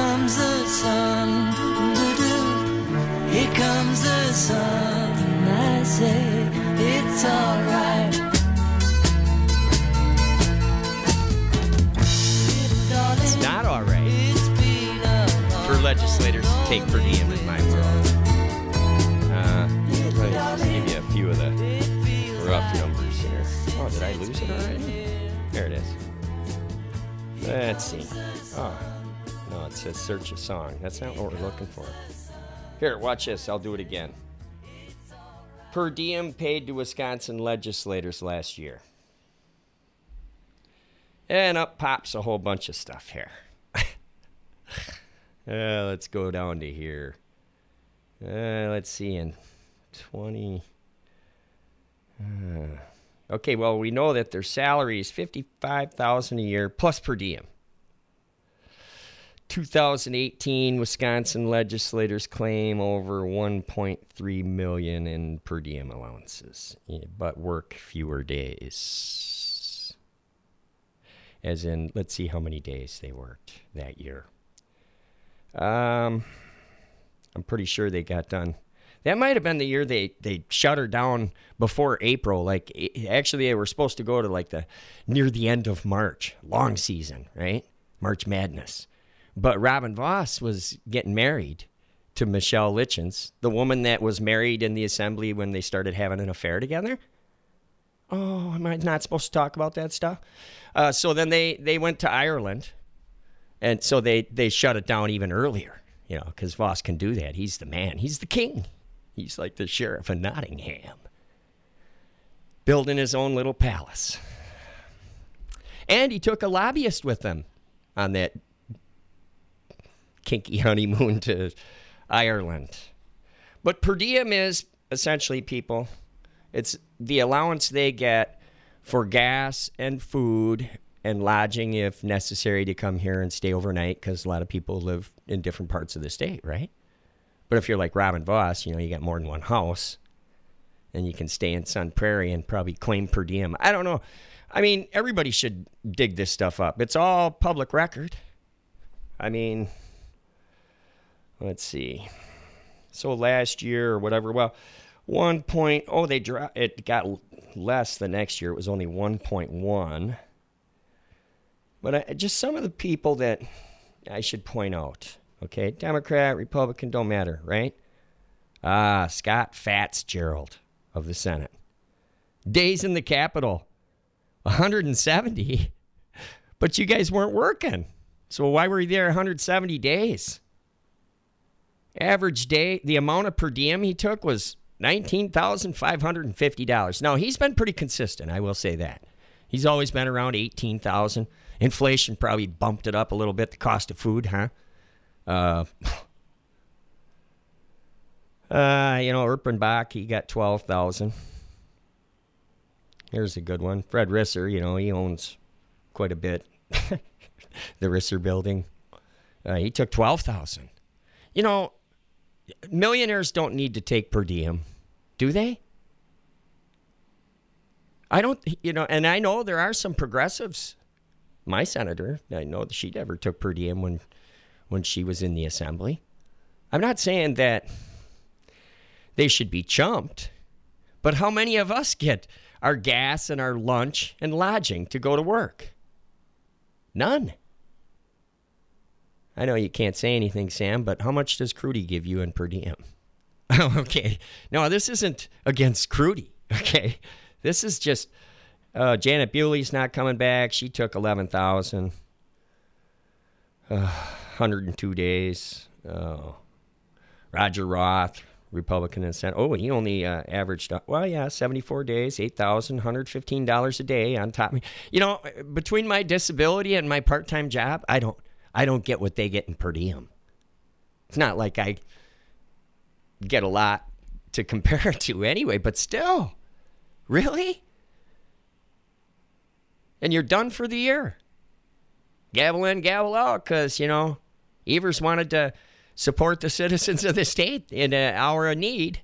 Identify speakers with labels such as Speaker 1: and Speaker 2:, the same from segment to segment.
Speaker 1: comes the sun, doo-doo-doo. Here comes the sun, I say it's alright.
Speaker 2: It's not all right for legislators to take per diem in my world. Let me just give you a few of the rough numbers here. Oh, did I lose it already? There it is. Let's see. Oh, no, it says search a song. That's not what we're looking for. Here, watch this. I'll do it again. Per diem paid to Wisconsin legislators last year. And up pops a whole bunch of stuff here. Let's go down to here. Let's see, in 20... okay, well, we know that their salary is $55,000 a year plus per diem. 2018, Wisconsin legislators claim over $1.3 million in per diem allowances, but work fewer days. As in, let's see how many days they worked that year. I'm pretty sure they got done. That might have been the year they shut her down before April. Like, actually, they were supposed to go to near the end of March, long season, right? March Madness. But Robin Vos was getting married to Michelle Lichens, the woman that was married in the assembly when they started having an affair together. Oh, am I not supposed to talk about that stuff? So then they went to Ireland, and so they shut it down even earlier, because Vos can do that. He's the man. He's the king. He's like the sheriff of Nottingham, building his own little palace. And he took a lobbyist with him on that kinky honeymoon to Ireland. But per diem is essentially, people, it's the allowance they get for gas and food and lodging if necessary to come here and stay overnight, because a lot of people live in different parts of the state, right? But if you're like Robin Vos, you got more than one house, and you can stay in Sun Prairie and probably claim per diem. I don't know. I mean, everybody should dig this stuff up. It's all public record. I mean, let's see. So last year or whatever, well, it got less the next year. It was only 1.1. But just some of the people that I should point out, okay? Democrat, Republican, don't matter, right? Scott Fitzgerald of the Senate. Days in the Capitol, 170. But you guys weren't working. So why were you there 170 days? Average day, the amount of per diem he took was $19,550. Now, he's been pretty consistent, I will say that. He's always been around $18,000. Inflation probably bumped it up a little bit, the cost of food, huh? Erpenbach, he got $12,000. Here's a good one. Fred Risser, he owns quite a bit. The Risser building. He took $12,000. Millionaires don't need to take per diem, do they? I don't, and I know there are some progressives. My senator, I know that she never took per diem when she was in the assembly. I'm not saying that they should be chumped, but how many of us get our gas and our lunch and lodging to go to work? None. I know you can't say anything, Sam, but how much does Crudy give you in per diem? Oh, okay. No, this isn't against Crudy, okay? This is just Janet Bewley's not coming back. She took $11,000. 102 days. Roger Roth, Republican and Senate. Oh, he only averaged, 74 days, $8,115 a day on top. Between my disability and my part-time job, I don't get what they get in per diem. It's not like I get a lot to compare it to anyway, but still. Really? And you're done for the year. Gavel in, gavel out, because, Evers wanted to support the citizens of the state in an hour of need.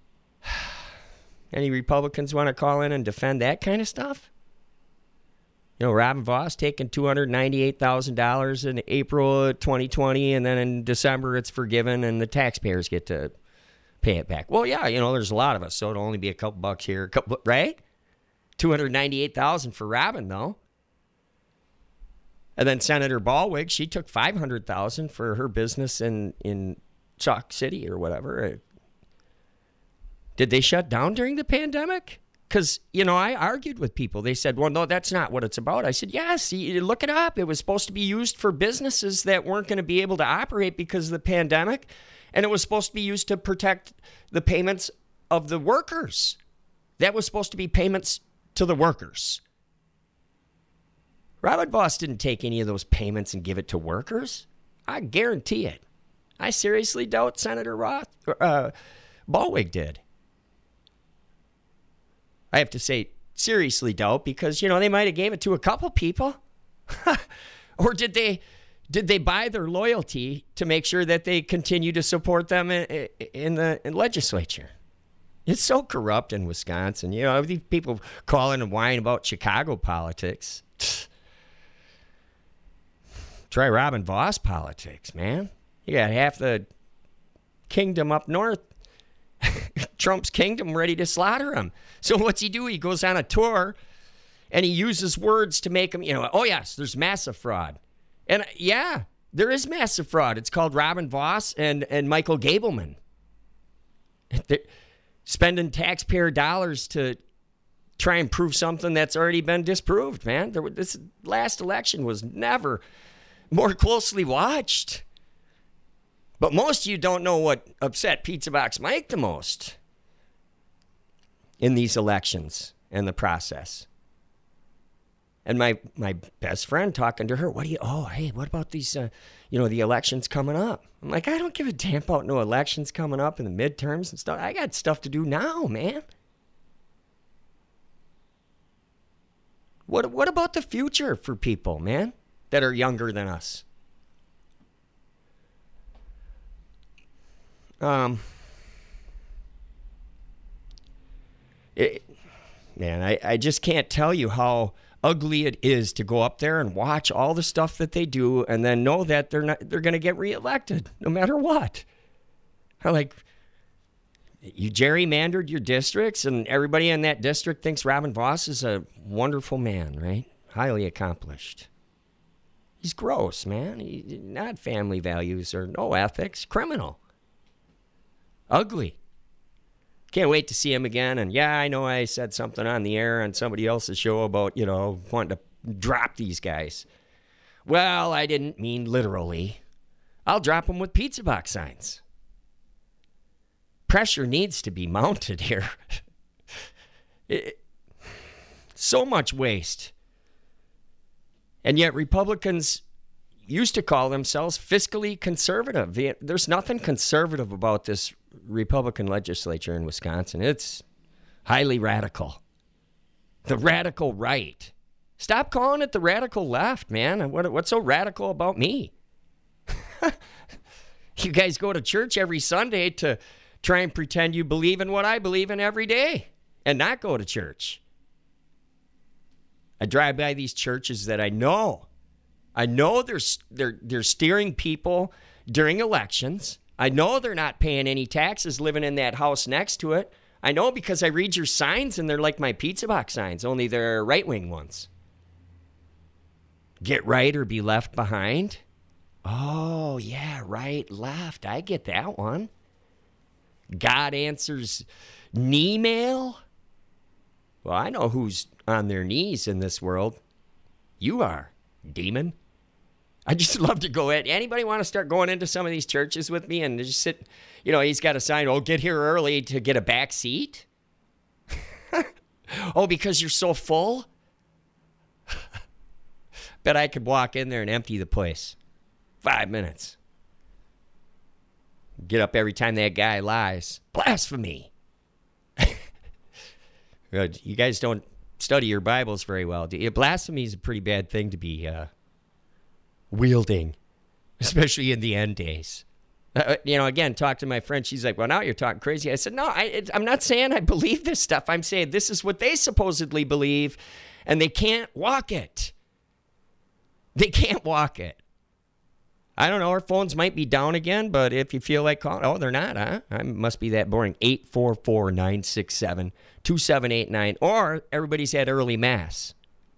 Speaker 2: Any Republicans want to call in and defend that kind of stuff? Robin Voss taking $298,000 in April of 2020, and then in December it's forgiven, and the taxpayers get to pay it back. Well, yeah, there's a lot of us, so it'll only be a couple bucks here, right? $298,000 for Robin, though. And then Senator Ballwig, she took $500,000 for her business in Chalk City or whatever. Did they shut down during the pandemic? Because, I argued with people. They said, well, no, that's not what it's about. I said, yes, look it up. It was supposed to be used for businesses that weren't going to be able to operate because of the pandemic. And it was supposed to be used to protect the payments of the workers. That was supposed to be payments to the workers. Robin Voss didn't take any of those payments and give it to workers. I guarantee it. I seriously doubt Senator Ballwig did. I have to say seriously doubt because, they might have gave it to a couple people. Or did they buy their loyalty to make sure that they continue to support them in the legislature? It's so corrupt in Wisconsin. These people calling and whining about Chicago politics. Try Robin Voss politics, man. You got half the kingdom up north, Trump's kingdom, ready to slaughter him. So what's he do? He goes on a tour, and he uses words to make him, oh, yes, there's massive fraud. And, yeah, there is massive fraud. It's called Robin Voss and Michael Gableman. They're spending taxpayer dollars to try and prove something that's already been disproved, man. This last election was never more closely watched. But most of you don't know what upset Pizza Box Mike the most in these elections and the process. And my best friend talking to her, hey, what about these, the elections coming up? I'm like, I don't give a damn about no elections coming up in the midterms and stuff. I got stuff to do now, man. What about the future for people, man, that are younger than us? I just can't tell you how ugly it is to go up there and watch all the stuff that they do and then know that they're going to get reelected no matter what. Like, you gerrymandered your districts and everybody in that district thinks Robin Voss is a wonderful man, right? Highly accomplished. He's gross, man. He's not family values or no ethics. Criminal. Ugly. Can't wait to see him again. And yeah, I know I said something on the air on somebody else's show about, wanting to drop these guys. Well, I didn't mean literally. I'll drop them with pizza box signs. Pressure needs to be mounted here. So much waste. And yet Republicans used to call themselves fiscally conservative. There's nothing conservative about this Republican legislature in Wisconsin. It's highly radical. The radical right. Stop calling it the radical left, man. What's so radical about me? You guys go to church every Sunday to try and pretend you believe in what I believe in every day and not go to church. I drive by these churches that I know they're steering people during elections. I know they're not paying any taxes living in that house next to it. I know because I read your signs and they're like my pizza box signs, only they're right-wing ones. Get right or be left behind. Oh, yeah, right, left. I get that one. God answers knee mail. Well, I know who's on their knees in this world. You are, demon. I just love to go at. Anybody want to start going into some of these churches with me and just sit? He's got a sign, get here early to get a back seat. Oh, because you're so full? Bet I could walk in there and empty the place. 5 minutes. Get up every time that guy lies. Blasphemy. You guys don't study your Bibles very well, do you? Blasphemy is a pretty bad thing to be wielding, especially in the end days. Again, talk to my friend. She's like, well, now you're talking crazy. I said, no, I'm not saying I believe this stuff. I'm saying this is what they supposedly believe, and they can't walk it. They can't walk it. I don't know. Our phones might be down again, but if you feel like calling, oh, they're not, huh? I must be that boring. 844-967-2789. Or everybody's had early mass.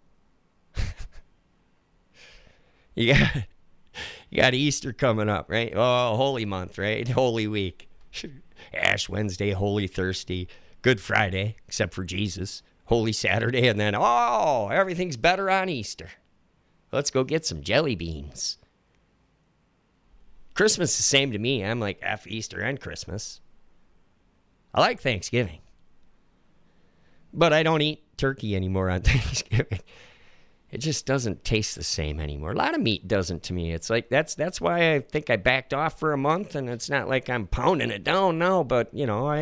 Speaker 2: You got Easter coming up, right? Oh, Holy Month, right? Holy Week. Ash Wednesday, Holy Thursday, Good Friday, except for Jesus, Holy Saturday, and then, oh, everything's better on Easter. Let's go get some jelly beans. Christmas is the same to me. I'm like, F Easter and Christmas. I like Thanksgiving. But I don't eat turkey anymore on Thanksgiving. It just doesn't taste the same anymore. A lot of meat doesn't to me. It's like, that's why I think I backed off for a month, and it's not like I'm pounding it down now, but,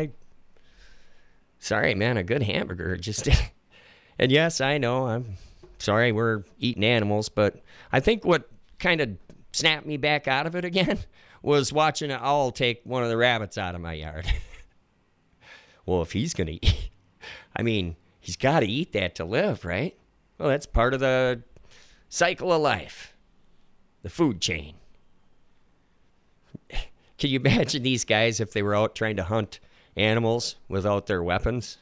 Speaker 2: sorry, man, a good hamburger just... And yes, I know, I'm sorry we're eating animals, but I think what kind of snapped me back out of it again was watching an owl take one of the rabbits out of my yard. Well, if he's going to eat... he's got to eat that to live, right? Well, that's part of the cycle of life, the food chain. Can you imagine these guys if they were out trying to hunt animals without their weapons?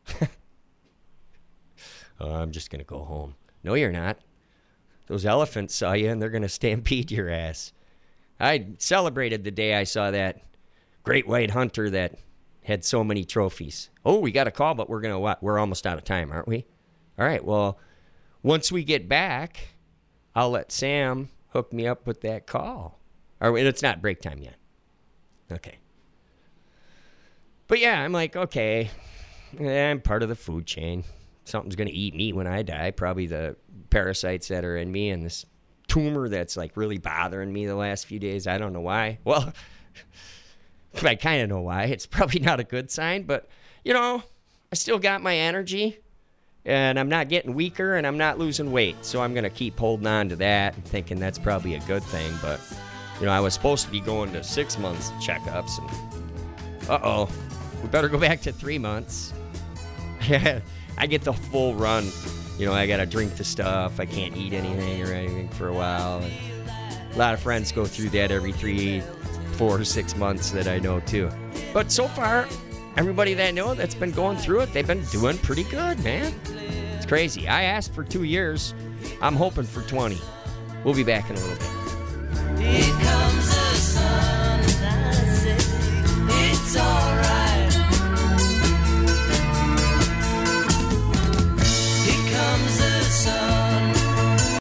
Speaker 2: Oh, I'm just going to go home. No, you're not. Those elephants saw you, and they're going to stampede your ass. I celebrated the day I saw that great white hunter that had so many trophies. Oh, we got a call, but we're almost out of time, aren't we? All right, well... Once we get back, I'll let Sam hook me up with that call. Or it's not break time yet. Okay. But yeah, I'm like, okay, I'm part of the food chain. Something's going to eat me when I die. Probably the parasites that are in me and this tumor that's like really bothering me the last few days. I don't know why. Well, I kind of know why. It's probably not a good sign, but, I still got my energy. And I'm not getting weaker, and I'm not losing weight. So I'm going to keep holding on to that and thinking that's probably a good thing. But, I was supposed to be going to 6 months checkups. And we better go back to 3 months. I get the full run. I got to drink the stuff. I can't eat anything or anything for a while. And a lot of friends go through that every 3, 4, 6 months that I know, too. But so far... everybody that I know that's been going through it, they've been doing pretty good, man. It's crazy. I asked for 2 years. I'm hoping for 20. We'll be back in a little bit.